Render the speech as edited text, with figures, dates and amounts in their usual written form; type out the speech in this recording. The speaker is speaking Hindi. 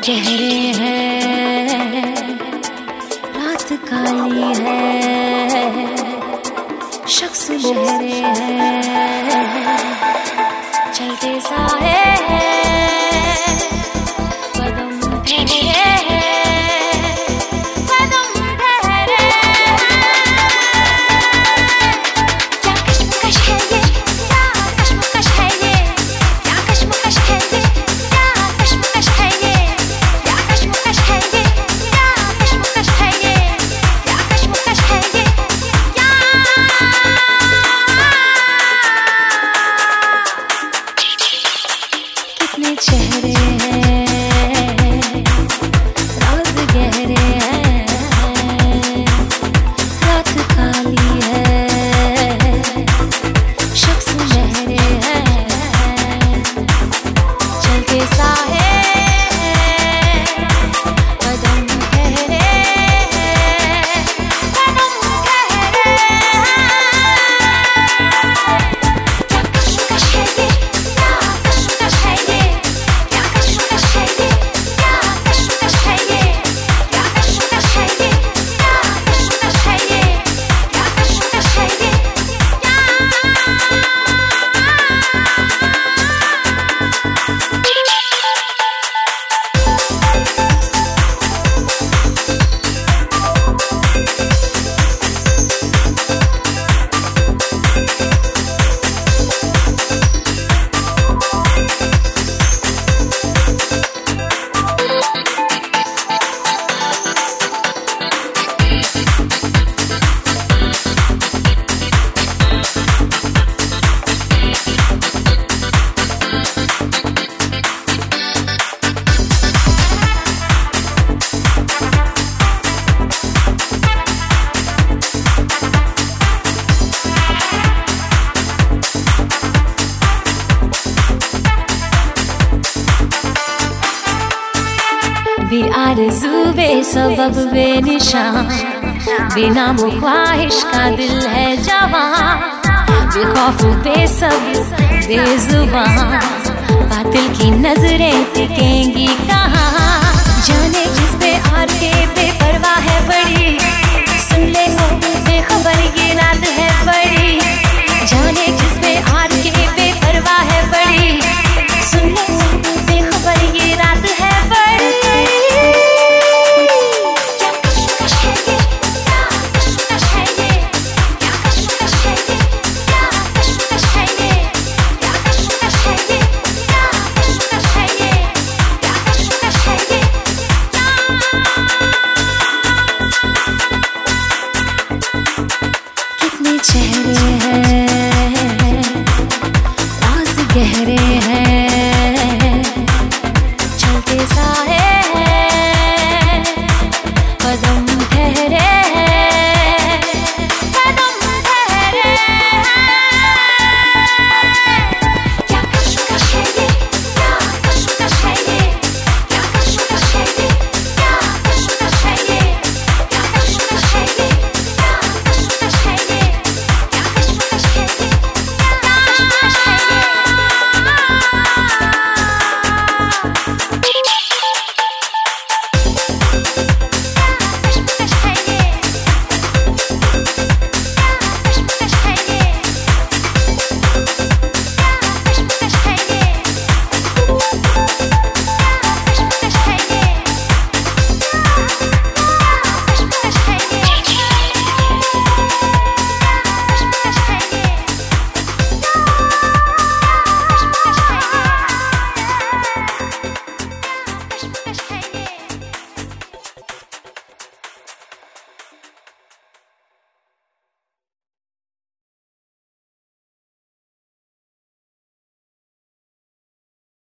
गहरे हैं, रात काली है, शख्स लहरे हैं, चलते साए कदम ठहरे हैं, कदम ठहरे क्या कश्मकश है ये, क्या कश्मकश है ये, क्या कश्मकश है ये, क्या कश्मकश है ये, क्या कश्मकश है ये, क्या कश्मकश है ये, क्या कश्मकश है ये, क्या कितने चेहरे हैं, राज गहरे हैं, रात काली है, शख्स लहरे हैं, चलते साए कदम ठहरे हैं, कदम ठहरे क्या कश्मकश है ये, क्या कश्मकश है ये, क्या कश्मकश है ये, क्या कश्मकश है ये, क्या कश्मकश है ये, क्या कश्मकश है ये, क्या कश्मकश है ये, बेआरज़ू बेसबब बेनिशान, बिना वो ख्वाहिश का दिल है जवां, बेखौफ बेसब्र बेजुबान, बातिल की नजरें टिकेंगी कहाँ, जाने किस पे आर के बेपरवाह है बड़ी, सुन ले हो बेखबर ये रात है बड़ी, जाने किस पे आर के बेपरवाह है बड़ी, सुन ले हो बेखबर ये रात है बड़ी। चेहरे हैं, राज गहरे हैं, चलते साए